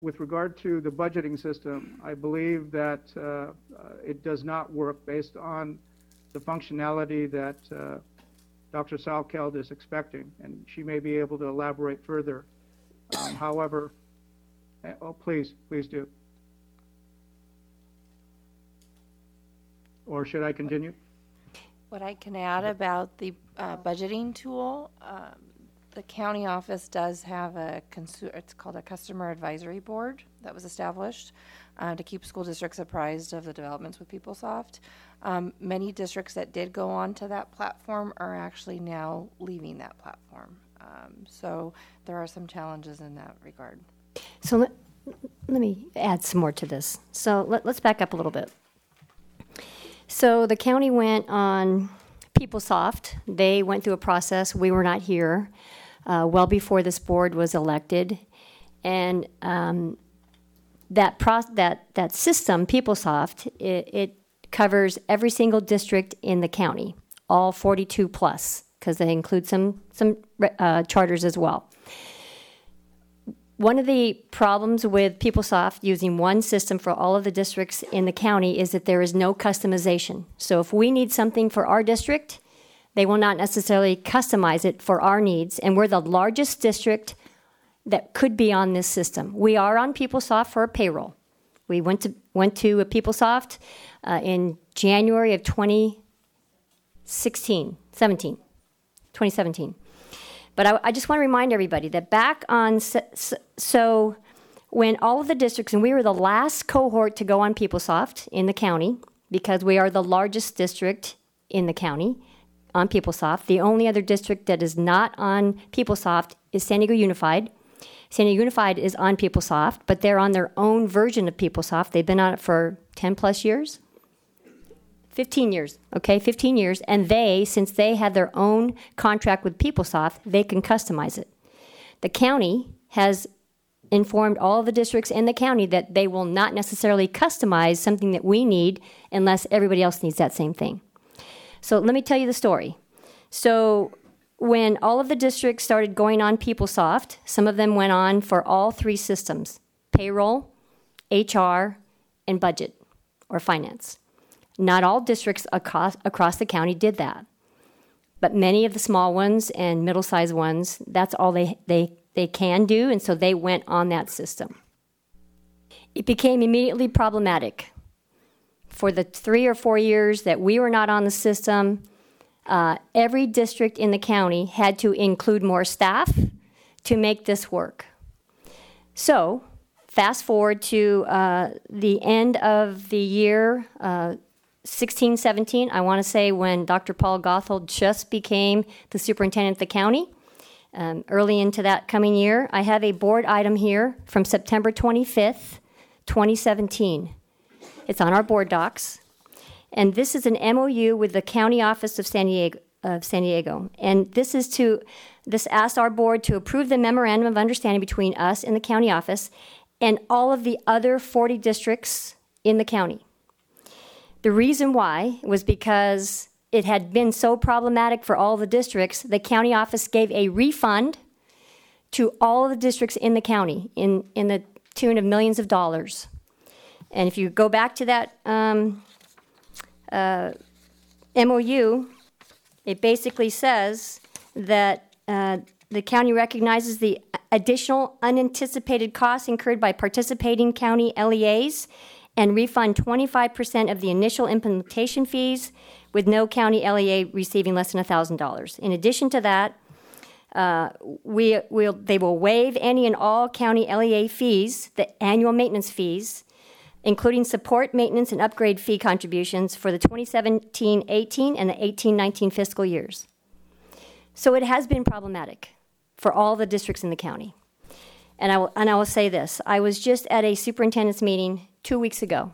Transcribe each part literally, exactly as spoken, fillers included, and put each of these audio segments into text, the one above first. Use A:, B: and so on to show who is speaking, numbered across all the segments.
A: with regard to the budgeting system, I believe that uh, uh, it does not work based on the functionality that uh, Doctor Salkeld is expecting, and she may be able to elaborate further. Um, however, oh, please, please do. Or should I continue?
B: What I can add about the uh, budgeting tool, um, the county office does have a, consu- it's called a customer advisory board that was established uh, to keep school districts apprised of the developments with PeopleSoft. Um, many districts that did go on to that platform are actually now leaving that platform. Um, so there are some challenges in that regard.
C: So let, let me add some more to this. So let, let's back up a little bit. So the county went on PeopleSoft. They went through a process. We were not here uh, well before this board was elected. And um, that, pro- that, that system, PeopleSoft, it, it covers every single district in the county, all forty-two plus, because they include some, some uh, charters as well. One of the problems with PeopleSoft using one system for all of the districts in the county is that there is no customization. So if we need something for our district, they will not necessarily customize it for our needs. And we're the largest district that could be on this system. We are on PeopleSoft for payroll. We went to went to a PeopleSoft uh, in January of twenty sixteen, seventeen, twenty seventeen. But I, I just want to remind everybody that back on, so when all of the districts, and we were the last cohort to go on PeopleSoft in the county, because we are the largest district in the county on PeopleSoft. The only other district that is not on PeopleSoft is San Diego Unified. San Diego Unified is on PeopleSoft, but they're on their own version of PeopleSoft. They've been on it for ten plus years. fifteen years, okay, fifteen years, and they, since they had their own contract with PeopleSoft, they can customize it. The county has informed all the districts in the county that they will not necessarily customize something that we need unless everybody else needs that same thing. So let me tell you the story. So when all of the districts started going on PeopleSoft, some of them went on for all three systems, payroll, H R, and budget or finance. Not all districts across, across the county did that. But many of the small ones and middle-sized ones, that's all they, they, they can do, and so they went on that system. It became immediately problematic. For the three or four years that we were not on the system, uh, every district in the county had to include more staff to make this work. So, fast forward to uh, the end of the year, uh, sixteen seventeen, I want to say when Doctor Paul Gothold just became the superintendent of the county, um, early into that coming year. I have a board item here from September twenty-fifth, twenty seventeen. It's on our board docs. And this is an M O U with the County Office of San Diego. Of San Diego. And this is to, this asks our board to approve the memorandum of understanding between us and the county office and all of the other forty districts in the county. The reason why was because it had been so problematic for all the districts, the county office gave a refund to all of the districts in the county in, in the tune of millions of dollars. And if you go back to that um, uh, M O U, it basically says that uh, the county recognizes the additional unanticipated costs incurred by participating county L E As and refund twenty-five percent of the initial implementation fees, with no county L E A receiving less than one thousand dollars. In addition to that, uh, we will they will waive any and all county L E A fees, the annual maintenance fees, including support, maintenance, and upgrade fee contributions for the twenty seventeen eighteen and the eighteen nineteen fiscal years. So it has been problematic for all the districts in the county. And I will, and I will say this. I was just at a superintendent's meeting two weeks ago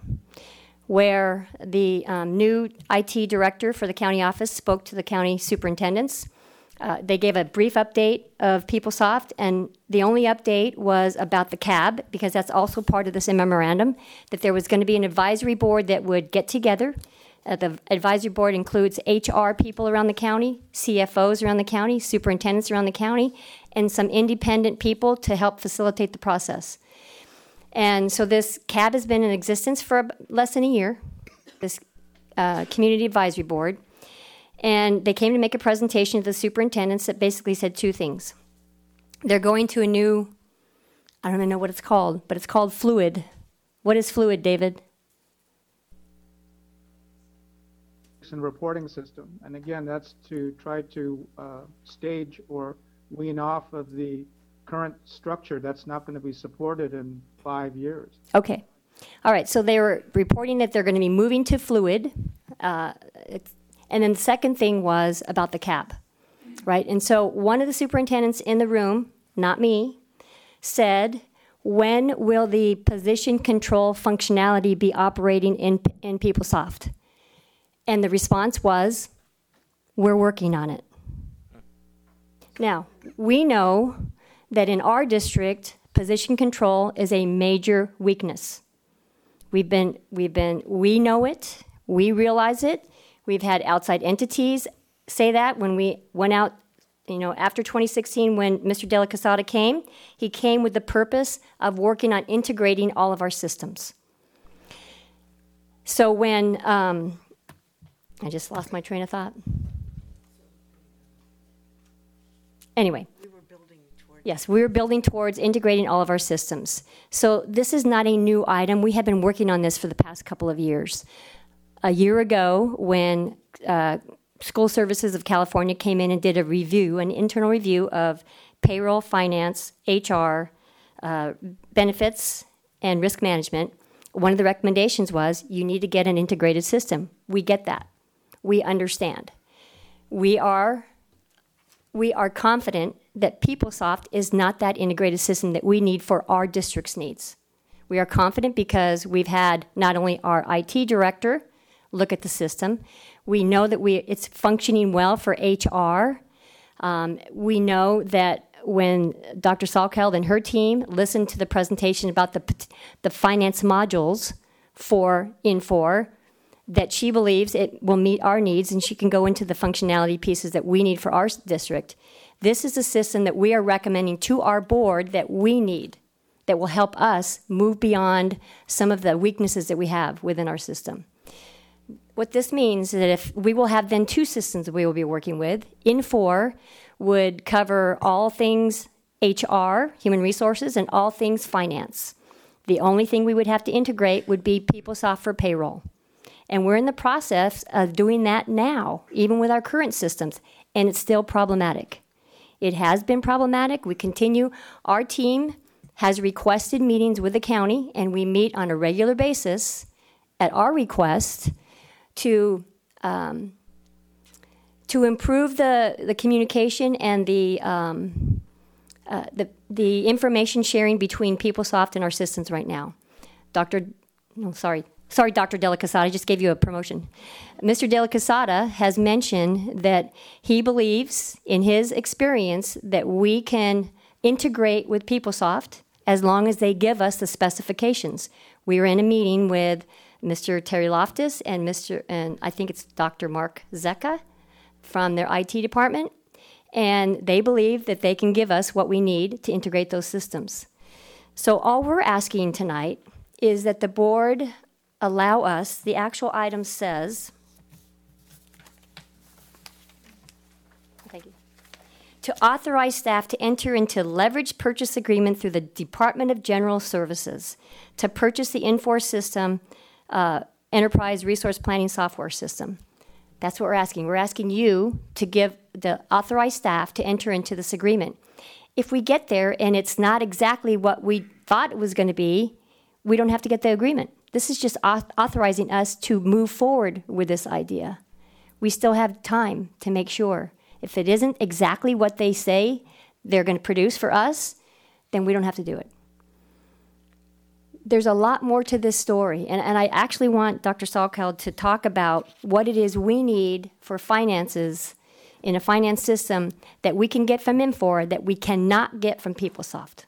C: where the um, new I T director for the county office spoke to the county superintendents. Uh, they gave a brief update of PeopleSoft, and the only update was about the C A B, because that's also part of this memorandum, that there was going to be an advisory board that would get together. Uh, the advisory board includes H R people around the county, C F Os around the county, superintendents around the county, and some independent people to help facilitate the process. And so this C A B has been in existence for ab- less than a year, this uh, Community Advisory Board. And they came to make a presentation to the superintendents that basically said two things. They're going to a new, I don't even know what it's called, but it's called Fluid. What is Fluid, David?
A: And reporting system. And again, that's to try to uh, stage or wean off of the current structure that's not going to be supported in five years.
C: Okay. All right. So they were reporting that they're going to be moving to Fluid. Uh, it's, and then the second thing was about the C A B, right? And so one of the superintendents in the room, not me, said, when will the position control functionality be operating in, in PeopleSoft? And the response was, we're working on it. Now, we know that in our district, position control is a major weakness. We've been, we've been, we know it, we realize it. We've had outside entities say that when we went out, you know, after twenty sixteen, when Mister Della Casada came, he came with the purpose of working on integrating all of our systems. So when, um, I just lost my train of thought. Anyway.
D: We were building towards.
C: Yes, we were building towards integrating all of our systems. So this is not a new item. We have been working on this for the past couple of years. A year ago, when uh, School Services of California came in and did a review, an internal review of payroll, finance, H R, uh, benefits, and risk management, one of the recommendations was you need to get an integrated system. We get that. We understand. We are, we are confident that PeopleSoft is not that integrated system that we need for our district's needs. We are confident because we've had not only our I T director look at the system, we know that we it's functioning well for H R. Um, we know that when Doctor Salkeld and her team listened to the presentation about the the finance modules for Infor, that she believes it will meet our needs and she can go into the functionality pieces that we need for our district. This is a system that we are recommending to our board that we need, that will help us move beyond some of the weaknesses that we have within our system. What this means is that if we will have then two systems that we will be working with. Infor would cover all things H R, human resources, and all things finance. The only thing we would have to integrate would be PeopleSoft for payroll. And we're in the process of doing that now, even with our current systems, and it's still problematic. It has been problematic. We continue. Our team has requested meetings with the county, and we meet on a regular basis at our request to um, to improve the, the communication and the, um, uh, the the information sharing between PeopleSoft and our systems right now. Doctor, no, sorry. Sorry, Doctor Della Casada, I just gave you a promotion. Mister Della Casada has mentioned that he believes, in his experience, that we can integrate with PeopleSoft as long as they give us the specifications. We were in a meeting with Mister Terry Loftus and Mister and I think it's Doctor Mark Zecca from their I T department, and they believe that they can give us what we need to integrate those systems. So all we're asking tonight is that the board allow us, the actual item says, thank you, to authorize staff to enter into leverage purchase agreement through the Department of General Services to purchase the Infor system, uh, enterprise resource planning software system. That's what we're asking. We're asking you to give the authorized staff to enter into this agreement. If we get there and it's not exactly what we thought it was going to be, we don't have to get the agreement. This is just authorizing us to move forward with this idea. We still have time to make sure. If it isn't exactly what they say they're going to produce for us, then we don't have to do it. There's a lot more to this story, and, and I actually want Doctor Salkeld to talk about what it is we need for finances in a finance system that we can get from Infor that we cannot get from PeopleSoft.